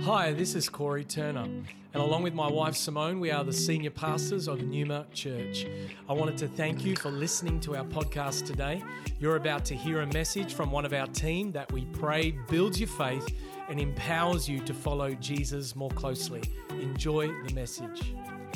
Hi, this is Corey Turner, and along with my wife Simone, we are the senior pastors of Numa Church. I wanted to thank you for listening to our podcast today. You're about to hear a message from one of our team that we pray builds your faith and empowers you to follow Jesus more closely. Enjoy the message.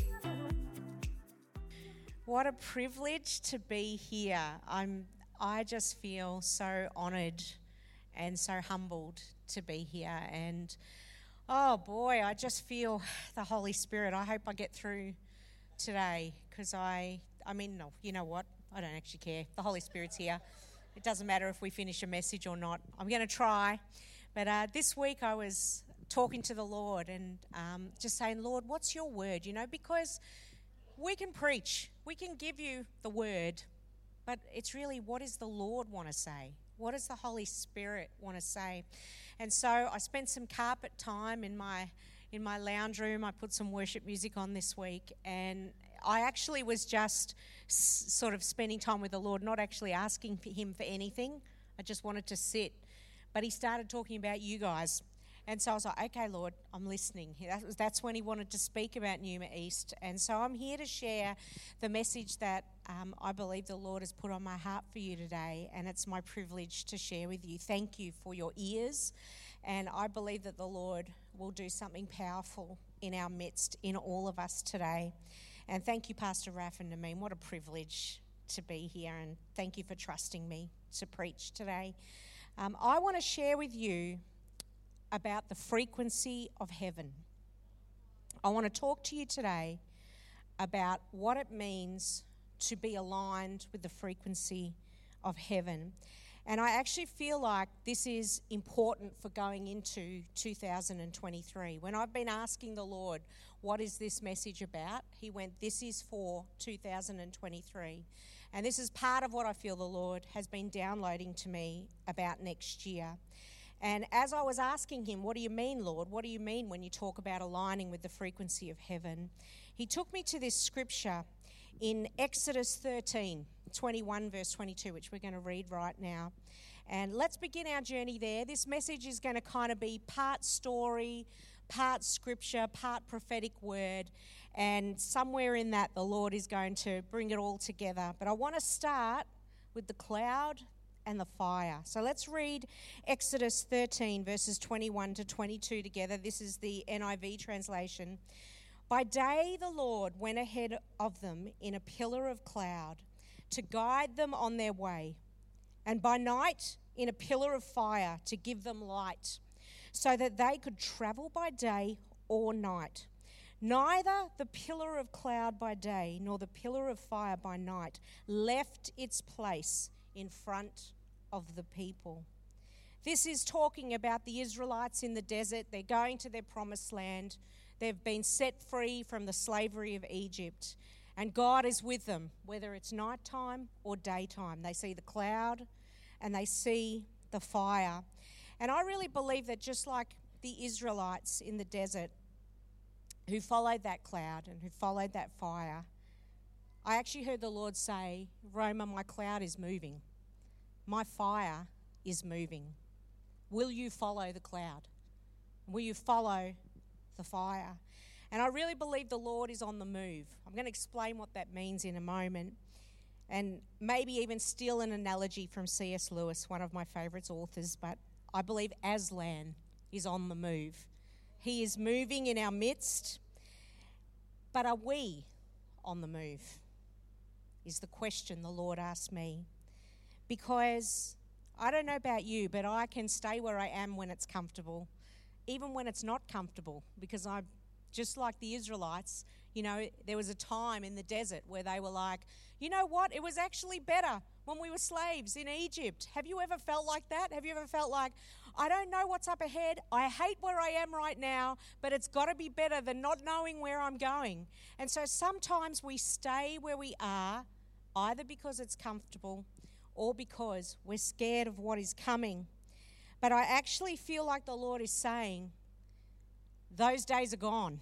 What a privilege to be here. I just feel so honoured and so humbled to be here. And oh boy, I just feel the Holy Spirit. I hope I get through today because no, you know what? I don't actually care. The Holy Spirit's here. It doesn't matter if we finish a message or not. I'm going to try. But this week I was talking to the Lord and just saying, Lord, what's your word? You know, because we can preach. We can give you the word. But it's really, what does the Lord want to say? What does the Holy Spirit want to say? And so I spent some carpet time in my lounge room. I put some worship music on this week, and I actually was just sort of spending time with the Lord, not actually asking him for anything. I just wanted to sit. But he started talking about you guys. And so I was like, okay, Lord, I'm listening. That's when he wanted to speak about Numa East. And so I'm here to share the message that I believe the Lord has put on my heart for you today. And it's my privilege to share with you. Thank you for your ears. And I believe that the Lord will do something powerful in our midst, in all of us today. And thank you, Pastor Raph and Nameem. What a privilege to be here. And thank you for trusting me to preach today. I want to share with you about the frequency of heaven. I want to talk to you today about what it means to be aligned with the frequency of heaven. And I actually feel like this is important for going into 2023. When I've been asking the Lord, what is this message about? He went, this is for 2023. And this is part of what I feel the Lord has been downloading to me about next year. And as I was asking him, what do you mean, Lord? What do you mean when you talk about aligning with the frequency of heaven? He took me to this scripture in Exodus 13:21, verse 22, which we're going to read right now. And let's begin our journey there. This message is going to kind of be part story, part scripture, part prophetic word. And somewhere in that, the Lord is going to bring it all together. But I want to start with the cloud and the fire. So let's read Exodus 13 verses 21 to 22 together. This is the NIV translation. By day the Lord went ahead of them in a pillar of cloud to guide them on their way, and by night in a pillar of fire to give them light, so that they could travel by day or night. Neither the pillar of cloud by day nor the pillar of fire by night left its place in front of the people. This is talking about the Israelites in the desert. They're going to their promised land. They've been set free from the slavery of Egypt. And God is with them, whether it's nighttime or daytime. They see the cloud and they see the fire. And I really believe that just like the Israelites in the desert who followed that cloud and who followed that fire, I actually heard the Lord say, Roma, my cloud is moving. My fire is moving. Will you follow the cloud? Will you follow the fire? And I really believe the Lord is on the move. I'm going to explain what that means in a moment, and maybe even steal an analogy from C.S. Lewis, one of my favourite authors, but I believe Aslan is on the move. He is moving in our midst, but are we on the move? Is the question the Lord asked me. Because I don't know about you, but I can stay where I am when it's comfortable, even when it's not comfortable, because I'm just like the Israelites. You know, there was a time in the desert where they were like, you know what, it was actually better when we were slaves in Egypt. Have you ever felt like that? Have you ever felt like, I don't know what's up ahead, I hate where I am right now, but it's got to be better than not knowing where I'm going? And so sometimes we stay where we are, either because it's comfortable or because we're scared of what is coming. But I actually feel like the Lord is saying, those days are gone.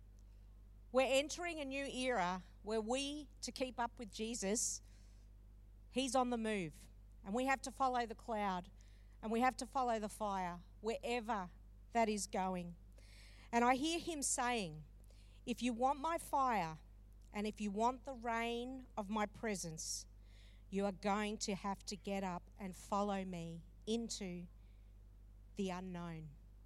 We're entering a new era where we, to keep up with Jesus, he's on the move. And we have to follow the cloud and we have to follow the fire wherever that is going. And I hear him saying, if you want my fire and if you want the rain of my presence, you are going to have to get up and follow me into the unknown.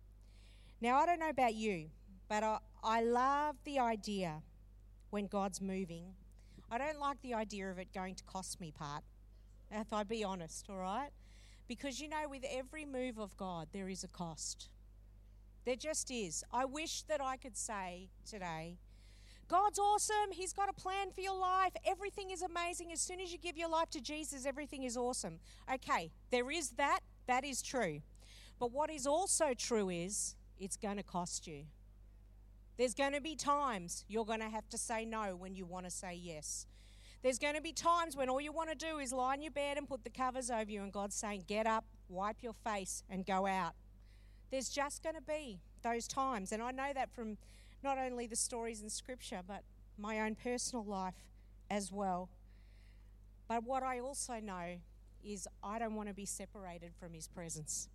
Now, I don't know about you, but I love the idea when God's moving. I don't like the idea of it going to cost me part, if I be honest, all right? Because, with every move of God, there is a cost. There just is. I wish that I could say today, God's awesome. He's got a plan for your life. Everything is amazing. As soon as you give your life to Jesus, everything is awesome. Okay, there is that. That is true. But what is also true is it's going to cost you. There's going to be times you're going to have to say no when you want to say yes. There's going to be times when all you want to do is lie in your bed and put the covers over you, and God's saying, get up, wipe your face, and go out. There's just going to be those times. And I know that from not only the stories in Scripture, but my own personal life as well. But what I also know is I don't want to be separated from His presence.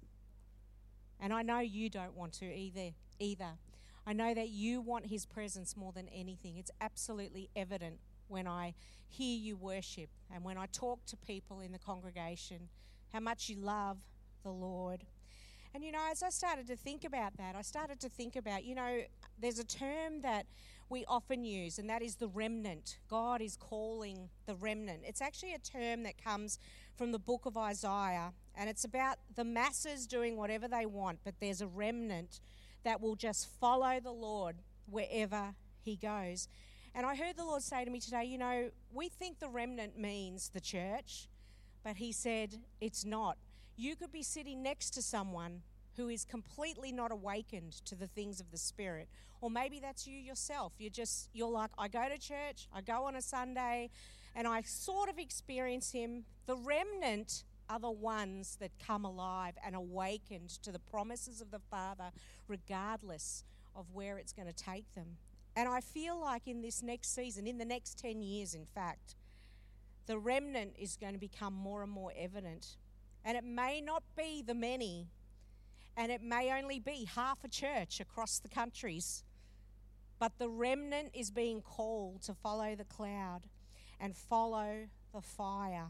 And I know you don't want to either. I know that you want His presence more than anything. It's absolutely evident when I hear you worship and when I talk to people in the congregation, how much you love the Lord. And, as I started to think about that, I started to think about, there's a term that we often use, and that is the remnant. God is calling the remnant. It's actually a term that comes from the book of Isaiah, and it's about the masses doing whatever they want, but there's a remnant that will just follow the Lord wherever He goes. And I heard the Lord say to me today, we think the remnant means the church, but He said it's not. You could be sitting next to someone who is completely not awakened to the things of the Spirit. Or maybe that's you yourself. You're like, I go to church, I go on a Sunday, and I sort of experience Him. The remnant are the ones that come alive and awakened to the promises of the Father, regardless of where it's going to take them. And I feel like in this next season, in the next 10 years, in fact, the remnant is going to become more and more evident. And it may not be the many, and it may only be half a church across the countries, but the remnant is being called to follow the cloud and follow the fire.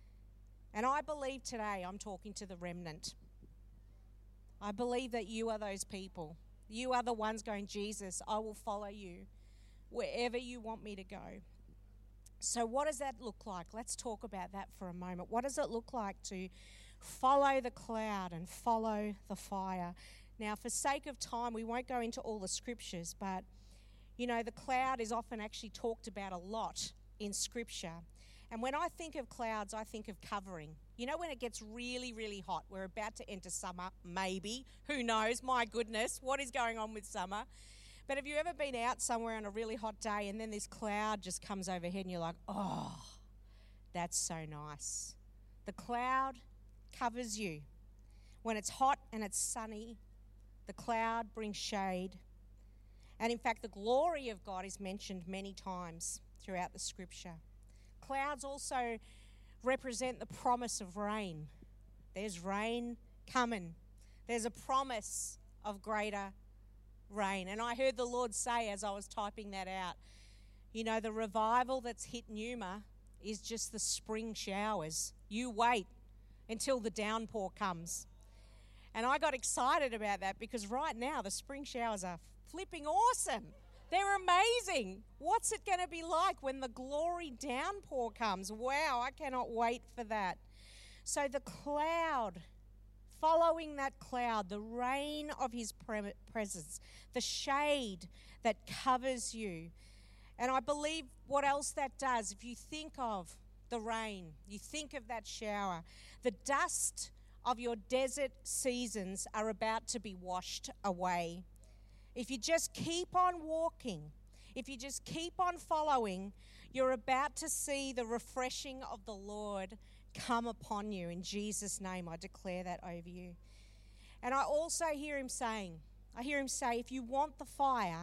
And I believe today I'm talking to the remnant. I believe that you are those people. You are the ones going, Jesus, I will follow you wherever you want me to go. So what does that look like? Let's talk about that for a moment. What does it look like to follow the cloud and follow the fire? Now, for sake of time, we won't go into all the scriptures, but, the cloud is often actually talked about a lot in Scripture. And when I think of clouds, I think of covering. When it gets really, really hot, we're about to enter summer, maybe. Who knows? My goodness, what is going on with summer? But have you ever been out somewhere on a really hot day and then this cloud just comes overhead and you're like, oh, that's so nice. The cloud covers you. When it's hot and it's sunny, the cloud brings shade. And in fact, the glory of God is mentioned many times throughout the Scripture. Clouds also represent the promise of rain. There's rain coming. There's a promise of greater rain. And I heard the Lord say as I was typing that out, the revival that's hit Numa is just the spring showers. You wait until the downpour comes. And I got excited about that because right now the spring showers are flipping awesome. They're amazing. What's it going to be like when the glory downpour comes? Wow, I cannot wait for that. So the cloud, following that cloud, the rain of His presence, the shade that covers you. And I believe what else that does, if you think of the rain, you think of that shower, the dust of your desert seasons are about to be washed away. If you just keep on walking, if you just keep on following, you're about to see the refreshing of the Lord come upon you. In Jesus' name, I declare that over you. And I also hear Him say, if you want the fire,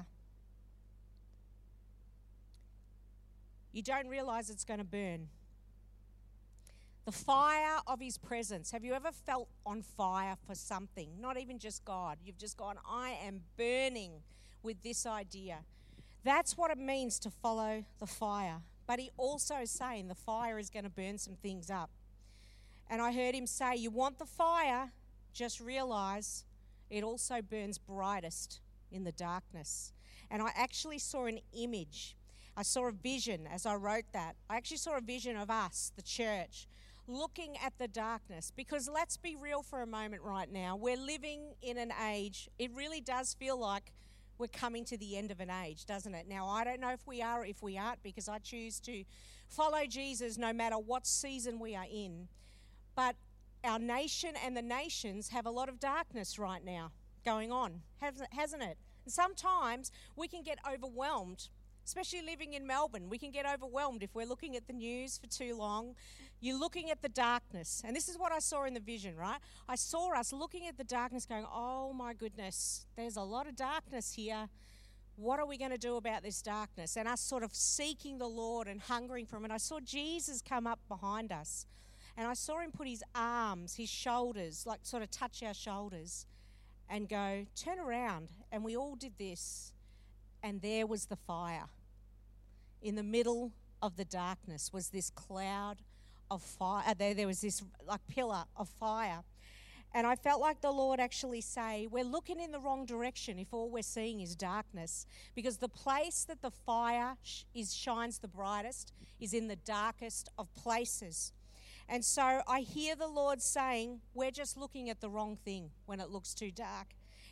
you don't realize it's going to burn. The fire of His presence. Have you ever felt on fire for something? Not even just God. You've just gone, I am burning with this idea. That's what it means to follow the fire. But he also is saying the fire is going to burn some things up. And I heard him say, you want the fire, just realize it also burns brightest in the darkness. And I actually saw an image. I saw a vision as I wrote that. I actually saw a vision of us, the church, looking at the darkness. Because let's be real for a moment right now. We're living in an age, it really does feel like we're coming to the end of an age, doesn't it? Now, I don't know if we are or if we aren't, because I choose to follow Jesus no matter what season we are in. But our nation and the nations have a lot of darkness right now going on, hasn't it? And sometimes we can get overwhelmed, especially living in Melbourne. We can get overwhelmed if we're looking at the news for too long. You're looking at the darkness. And this is what I saw in the vision, right? I saw us looking at the darkness going, oh my goodness, there's a lot of darkness here. What are we going to do about this darkness? And us sort of seeking the Lord and hungering for him. And I saw Jesus come up behind us. And I saw him put his arms, his shoulders, like sort of touch our shoulders and go, turn around. And we all did this. And there was the fire. In the middle of the darkness was this cloud of fire. There was this like pillar of fire. And I felt like the Lord actually say, we're looking in the wrong direction if all we're seeing is darkness. Because the place that the fire shines the brightest is in the darkest of places. And so I hear the Lord saying, we're just looking at the wrong thing when it looks too dark.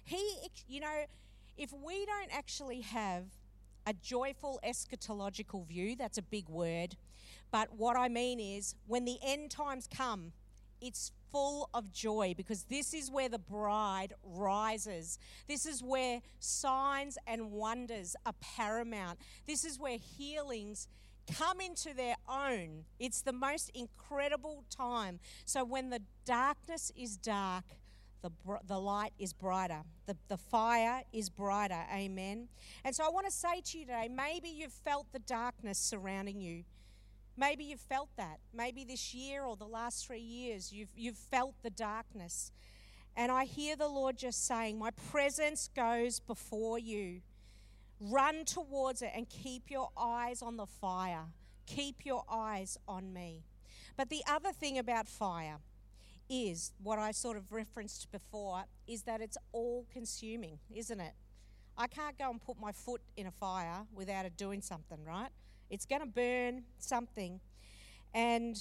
If we don't actually have a joyful eschatological view, that's a big word, but what I mean is when the end times come, it's full of joy because this is where the bride rises. This is where signs and wonders are paramount. This is where healings come into their own. It's the most incredible time. So when the darkness is dark, the light is brighter. The fire is brighter. Amen. And so I want to say to you today, maybe you've felt the darkness surrounding you. Maybe you've felt that. Maybe this year or the last 3 years, you've felt the darkness. And I hear the Lord just saying, my presence goes before you. Run towards it and keep your eyes on the fire. Keep your eyes on me. But the other thing about fire is, what I sort of referenced before, is that it's all-consuming, isn't it? I can't go and put my foot in a fire without it doing something, right? It's going to burn something. And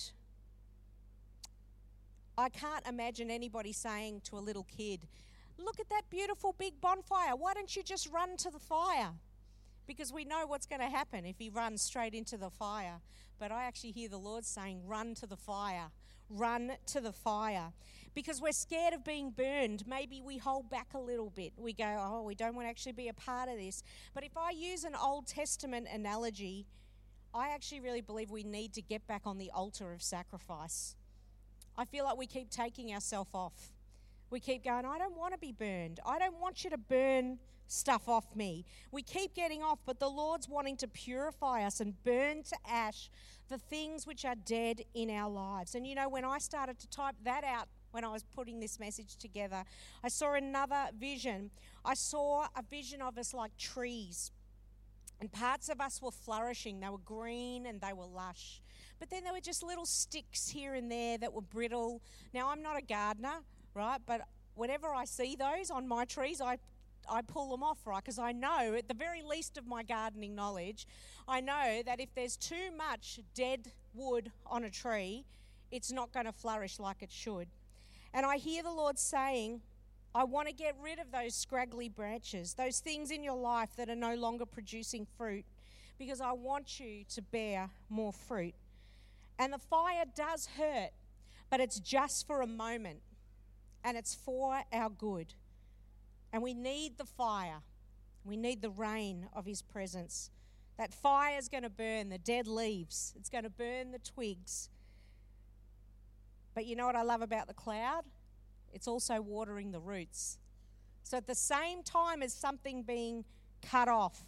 I can't imagine anybody saying to a little kid, look at that beautiful big bonfire. Why don't you just run to the fire? Because we know what's going to happen if he runs straight into the fire. But I actually hear the Lord saying, run to the fire. Run to the fire. Because we're scared of being burned. Maybe we hold back a little bit. We go, oh, we don't want to actually be a part of this. But if I use an Old Testament analogy, I actually really believe we need to get back on the altar of sacrifice. I feel like we keep taking ourselves off. We keep going, I don't want to be burned. I don't want you to burn stuff off me. We keep getting off, but the Lord's wanting to purify us and burn to ash the things which are dead in our lives. And when I started to type that out when I was putting this message together, I saw another vision. I saw a vision of us like trees. And parts of us were flourishing. They were green and they were lush. But then there were just little sticks here and there that were brittle. Now, I'm not a gardener, right? But whenever I see those on my trees, I pull them off, right? Because I know, at the very least of my gardening knowledge, I know that if there's too much dead wood on a tree, it's not going to flourish like it should. And I hear the Lord saying, I want to get rid of those scraggly branches, those things in your life that are no longer producing fruit, because I want you to bear more fruit. And the fire does hurt, but it's just for a moment, and it's for our good. And we need the fire. We need the rain of his presence. That fire is going to burn the dead leaves. It's going to burn the twigs. But you know what I love about the cloud? It's also watering the roots. So at the same time as something being cut off,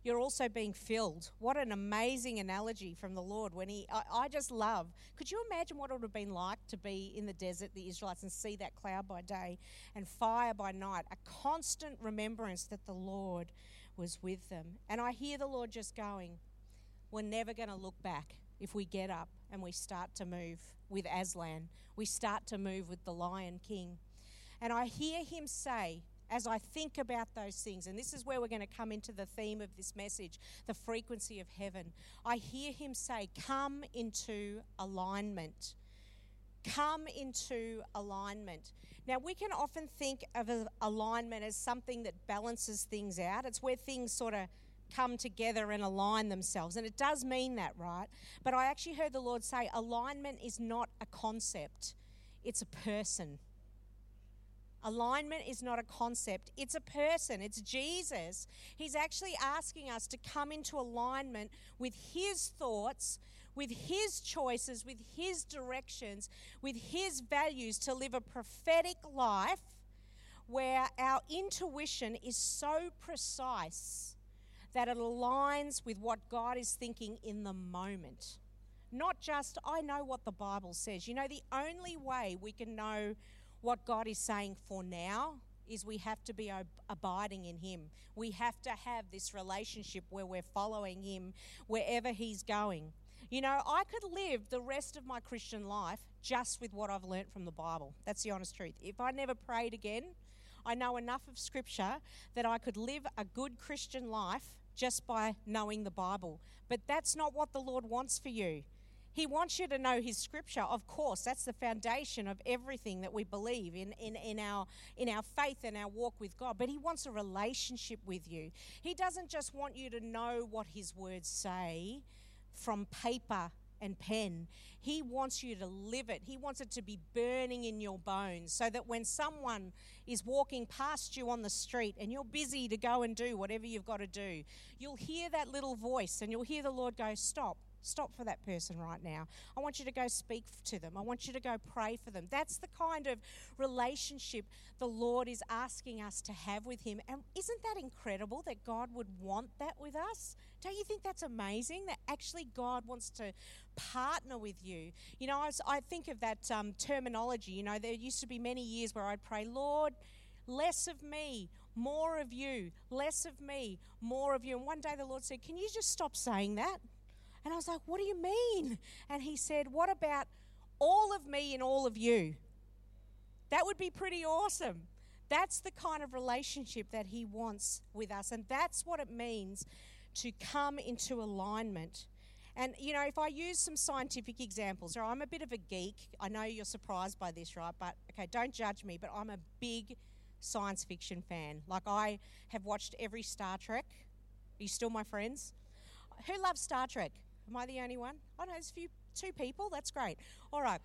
you're also being filled. What an amazing analogy from the Lord when I just love. Could you imagine what it would have been like to be in the desert, the Israelites, and see that cloud by day and fire by night? A constant remembrance that the Lord was with them. And I hear the Lord just going, we're never going to look back if we get up and we start to move with Aslan. We start to move with the Lion King. And I hear him say, as I think about those things, and this is where we're going to come into the theme of this message, the frequency of heaven. I hear him say, come into alignment. Come into alignment. Now, we can often think of alignment as something that balances things out. It's where things sort of come together and align themselves. And it does mean that, right? But I actually heard the Lord say alignment is not a concept, it's a person. Alignment is not a concept, it's a person, it's Jesus. He's actually asking us to come into alignment with his thoughts, with his choices, with his directions, with his values to live a prophetic life where our intuition is so precise that it aligns with what God is thinking in the moment. Not just, I know what the Bible says. You know, the only way we can know what God is saying for now is we have to be abiding in him. We have to have this relationship where we're following him wherever he's going. You know, I could live the rest of my Christian life just with what I've learnt from the Bible. That's the honest truth. If I never prayed again, I know enough of Scripture that I could live a good Christian life just by knowing the Bible. But that's not what the Lord wants for you. He wants you to know his Scripture. Of course, that's the foundation of everything that we believe in our faith and our walk with God. But he wants a relationship with you. He doesn't just want you to know what his words say from paper and pen. He wants you to live it. He wants it to be burning in your bones so that when someone is walking past you on the street and you're busy to go and do whatever you've got to do, you'll hear that little voice and you'll hear the Lord go, stop for that person right now. I want you to go speak to them. I want you to go pray for them. That's the kind of relationship the Lord is asking us to have with him. And isn't that incredible that God would want that with us? Don't you think that's amazing that actually God wants to partner with you? You know, I think of that terminology. You know, there used to be many years where I'd pray, Lord, less of me, more of you, less of me, more of you. And one day the Lord said, can you just stop saying that? And I was like, what do you mean? And he said, what about all of me and all of you? That would be pretty awesome. That's the kind of relationship that he wants with us. And that's what it means to come into alignment. And, you know, if I use some scientific examples, I'm a bit of a geek. I know you're surprised by this, right? But, okay, don't judge me, but I'm a big science fiction fan. Like, I have watched every Star Trek. Are you still my friends? Who loves Star Trek? Am I the only one? Oh, no, there's two people. That's great. All right.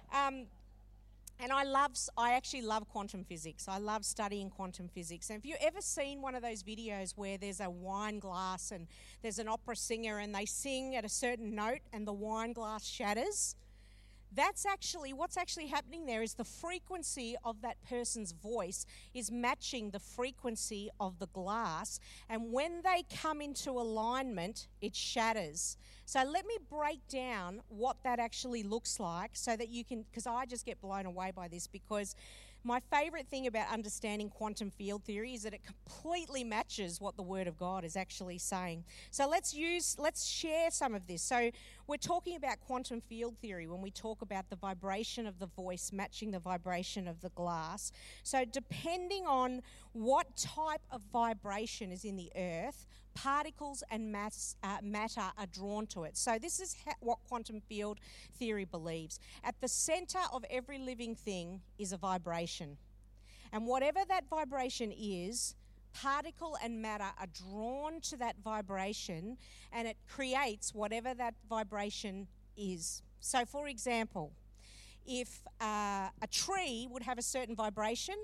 And I actually love quantum physics. I love studying quantum physics. And have you ever seen one of those videos where there's a wine glass and there's an opera singer and they sing at a certain note and the wine glass shatters? That's actually, what's actually happening there is the frequency of that person's voice is matching the frequency of the glass. And when they come into alignment, it shatters. So let me break down what that actually looks like so that you can, because I just get blown away by this, because my favourite thing about understanding quantum field theory is that it completely matches what the Word of God is actually saying. So let's share some of this. So we're talking about quantum field theory when we talk about the vibration of the voice matching the vibration of the glass. So depending on what type of vibration is in the earth, particles and matter are drawn to it. So this is what quantum field theory believes. At the center of every living thing is a vibration. And whatever that vibration is, particle and matter are drawn to that vibration and it creates whatever that vibration is. So for example, if a tree would have a certain vibration,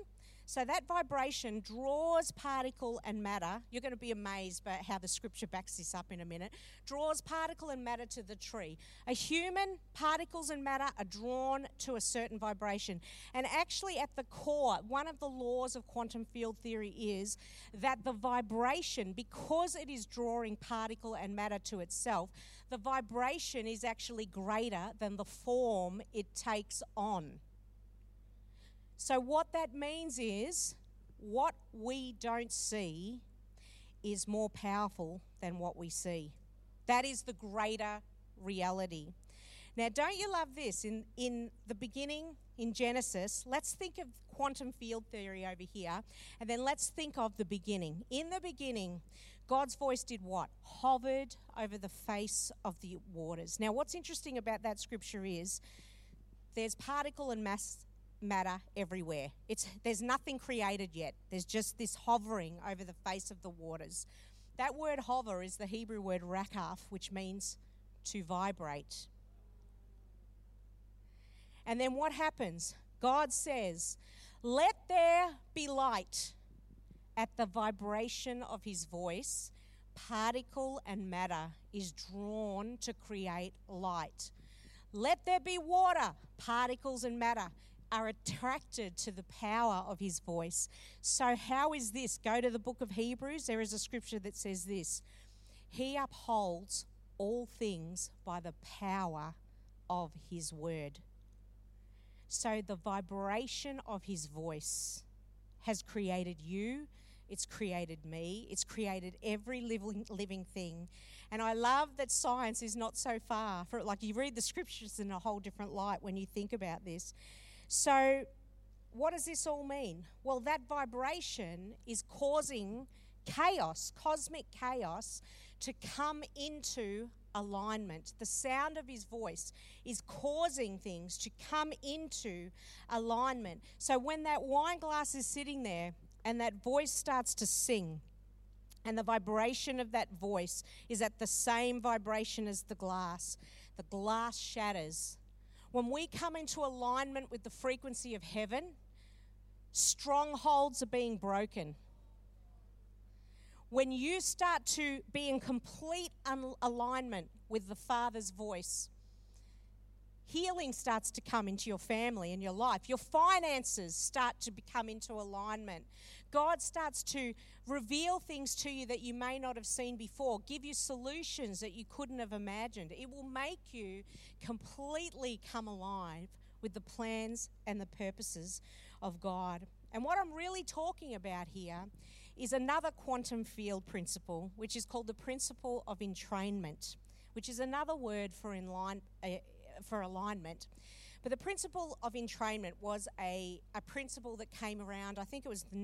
So that vibration draws particle and matter. You're going to be amazed by how the scripture backs this up in a minute. Draws particle and matter to the tree. A human, particles and matter are drawn to a certain vibration. And actually at the core, one of the laws of quantum field theory is that the vibration, because it is drawing particle and matter to itself, the vibration is actually greater than the form it takes on. So what that means is what we don't see is more powerful than what we see. That is the greater reality. Now, don't you love this? In the beginning, in Genesis, let's think of quantum field theory over here, and then let's think of the beginning. In the beginning, God's voice did what? Hovered over the face of the waters. Now, what's interesting about that scripture is there's particle and matter everywhere. There's nothing created yet. There's just this hovering over the face of the waters. That word hover is the Hebrew word rakaf, which means to vibrate. And then what happens? God says, "Let there be light." At the vibration of his voice, particle and matter is drawn to create light. Let there be water. Particles and matter are attracted to the power of his voice. So how is this? Go to the book of Hebrews. There is a scripture that says this: he upholds all things by the power of his word. So the vibration of his voice has created you. It's created me. It's created every living thing. And I love that science is not so far. Like, you read the scriptures in a whole different light when you think about this. So what does this all mean? Well, that vibration is causing chaos, cosmic chaos, to come into alignment. The sound of his voice is causing things to come into alignment. So when that wine glass is sitting there and that voice starts to sing, and the vibration of that voice is at the same vibration as the glass shatters. When we come into alignment with the frequency of heaven, strongholds are being broken. When you start to be in complete alignment with the Father's voice, healing starts to come into your family and your life. Your finances start to come into alignment. God starts to reveal things to you that you may not have seen before, give you solutions that you couldn't have imagined. It will make you completely come alive with the plans and the purposes of God. And what I'm really talking about here is another quantum field principle, which is called the principle of entrainment, which is another word for alignment. But the principle of entrainment was a principle that came around, I think it was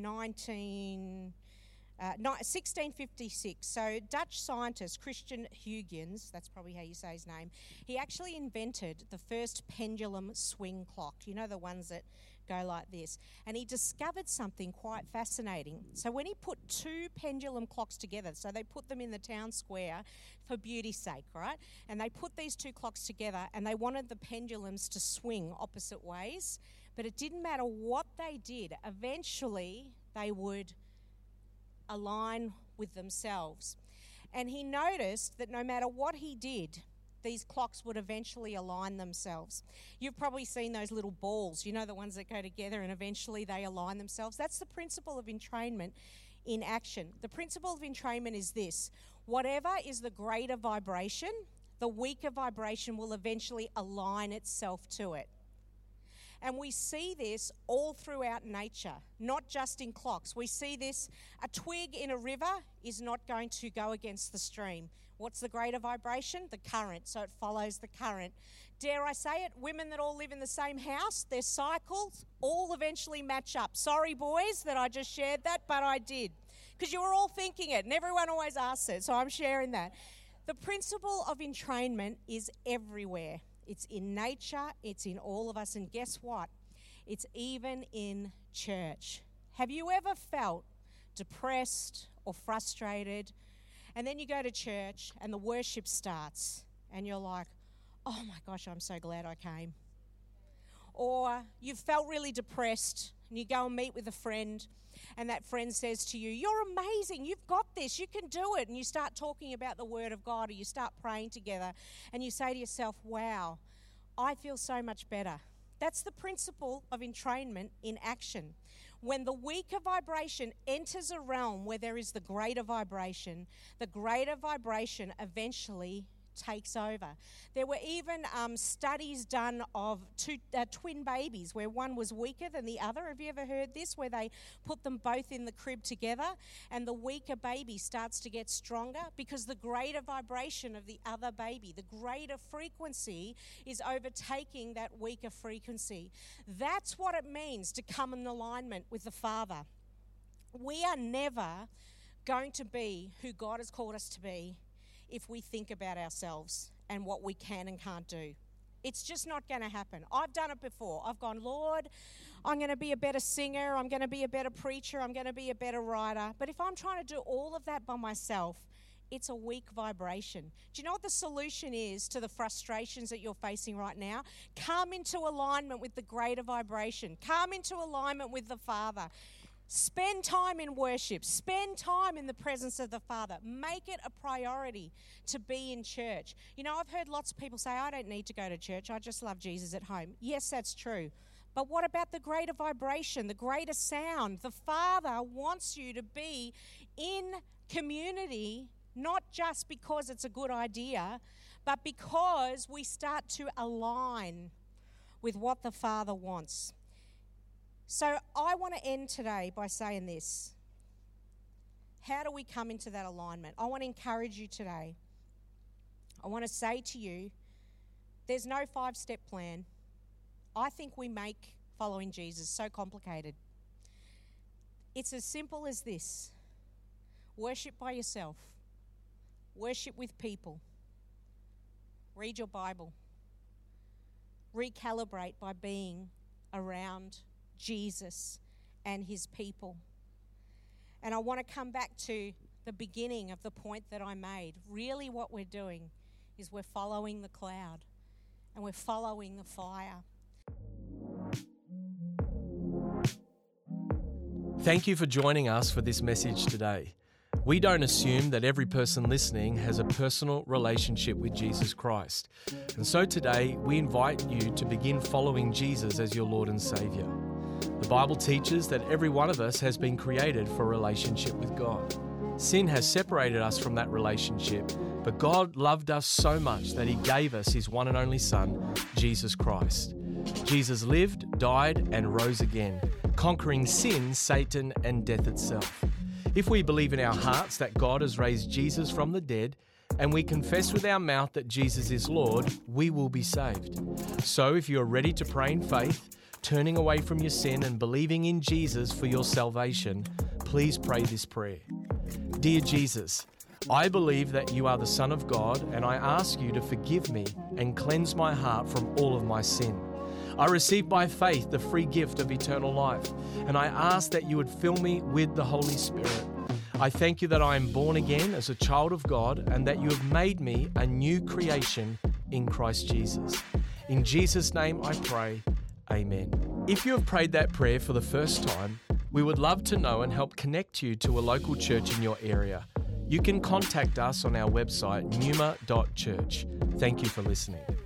1656. So Dutch scientist Christian Huygens, that's probably how you say his name, he actually invented the first pendulum swing clock. You know, the ones that go like this. And he discovered something quite fascinating. So when he put two pendulum clocks together, so they put them in the town square for beauty's sake, right? And they put these two clocks together and they wanted the pendulums to swing opposite ways. But it didn't matter what they did. Eventually, they would align with themselves. And he noticed that no matter what he did, these clocks would eventually align themselves. You've probably seen those little balls, you know, the ones that go together and eventually they align themselves. That's the principle of entrainment in action. The principle of entrainment is this: whatever is the greater vibration, the weaker vibration will eventually align itself to it. And we see this all throughout nature, not just in clocks. We see this, a twig in a river is not going to go against the stream. What's the greater vibration? The current, so it follows the current. Dare I say it, women that all live in the same house, their cycles all eventually match up. Sorry, boys, that I just shared that, but I did. Because you were all thinking it, and everyone always asks it, so I'm sharing that. The principle of entrainment is everywhere. It's in nature, it's in all of us, and guess what? It's even in church. Have you ever felt depressed or frustrated, and then you go to church and the worship starts and you're like, oh my gosh, I'm so glad I came? Or you've felt really depressed and you go and meet with a friend, and that friend says to you, "You're amazing, you've got this, you can do it." And you start talking about the Word of God, or you start praying together, and you say to yourself, "Wow, I feel so much better." That's the principle of entrainment in action. When the weaker vibration enters a realm where there is the greater vibration eventually takes over. There were even studies done of twin babies where one was weaker than the other. Have you ever heard this? Where they put them both in the crib together and the weaker baby starts to get stronger because the greater vibration of the other baby, the greater frequency is overtaking that weaker frequency. That's what it means to come in alignment with the Father. We are never going to be who God has called us to be if we think about ourselves and what we can and can't do. It's just not going to happen. I've done it before. I've gone, "Lord, I'm going to be a better singer, I'm going to be a better preacher, I'm going to be a better writer." But if I'm trying to do all of that by myself, it's a weak vibration. Do you know what the solution is to the frustrations that you're facing right now? Come into alignment with the greater vibration. Come into alignment with the Father. Spend time in worship. Spend time in the presence of the Father. Make it a priority to be in church. You know, I've heard lots of people say, "I don't need to go to church. I just love Jesus at home." Yes, that's true. But what about the greater vibration, the greater sound? The Father wants you to be in community, not just because it's a good idea, but because we start to align with what the Father wants. So I want to end today by saying this. How do we come into that alignment? I want to encourage you today. I want to say to you, there's no 5-step plan. I think we make following Jesus so complicated. It's as simple as this. Worship by yourself. Worship with people. Read your Bible. Recalibrate by being around Jesus and his people. And I want to come back to the beginning of the point that I made. Really what we're doing is we're following the cloud and we're following the fire. Thank you for joining us for this message today. We don't assume that every person listening has a personal relationship with Jesus Christ. And so today we invite you to begin following Jesus as your Lord and Savior. The Bible teaches that every one of us has been created for a relationship with God. Sin has separated us from that relationship, but God loved us so much that he gave us his one and only Son, Jesus Christ. Jesus lived, died, and rose again, conquering sin, Satan, and death itself. If we believe in our hearts that God has raised Jesus from the dead, and we confess with our mouth that Jesus is Lord, we will be saved. So if you are ready to pray in faith, turning away from your sin and believing in Jesus for your salvation, please pray this prayer. Dear Jesus, I believe that you are the Son of God, and I ask you to forgive me and cleanse my heart from all of my sin. I receive by faith the free gift of eternal life, and I ask that you would fill me with the Holy Spirit. I thank you that I am born again as a child of God and that you have made me a new creation in Christ Jesus. In Jesus' name I pray, amen. If you have prayed that prayer for the first time, we would love to know and help connect you to a local church in your area. You can contact us on our website, numa.church. Thank you for listening.